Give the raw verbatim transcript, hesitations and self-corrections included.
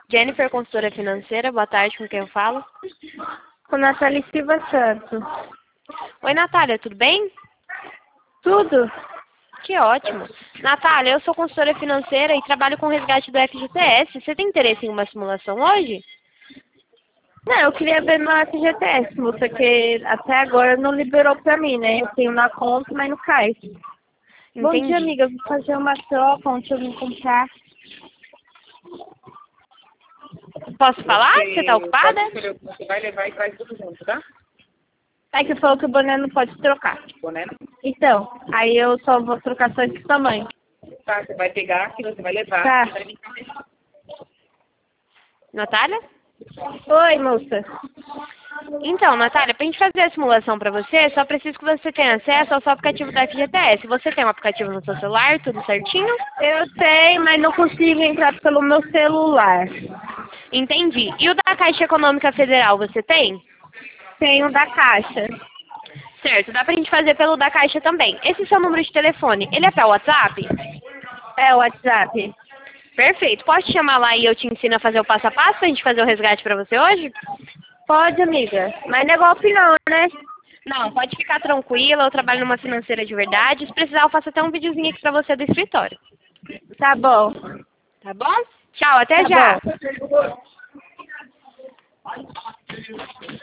Jennifer, consultora financeira, boa tarde, com quem eu falo? Com Natália Silva Santos. Oi, Natália, tudo bem? Tudo? Que ótimo. Natália, eu sou consultora financeira e trabalho com o resgate do F G T S. Você tem interesse em uma simulação hoje? Não, eu queria ver no F G T S, moça, que até agora não liberou pra mim, né? Eu tenho na conta, mas não cai. Bom Entendi. dia, amiga. Eu vou fazer uma troca onde eu vim comprar. Posso falar? Você está ocupada? Você vai levar e traz tudo junto, tá? É que falou que o boné não pode trocar. Boné? Então, aí eu só vou trocar só esse tamanho. Tá, você vai pegar aqui, você vai levar. Tá. Você vai vir cá mesmo. Natália? Oi, moça. Então, Natália, para a gente fazer a simulação para você, só preciso que você tenha acesso ao seu aplicativo do F G T S. Você tem um aplicativo no seu celular, tudo certinho? Eu sei, mas não consigo entrar pelo meu celular. Entendi. E o da Caixa Econômica Federal, você tem? Tenho da Caixa. Certo, dá pra gente fazer pelo da Caixa também. Esse seu número de telefone, ele é para o WhatsApp? É o WhatsApp. Perfeito. Posso te chamar lá e eu te ensino a fazer o passo a passo pra gente fazer o resgate pra você hoje? Pode, amiga. Mas não é golpe não, né? Não, pode ficar tranquila, eu trabalho numa financeira de verdade. Se precisar, eu faço até um videozinho aqui pra você do escritório. Tá bom. Tá bom? Tchau, até Tá já! bom.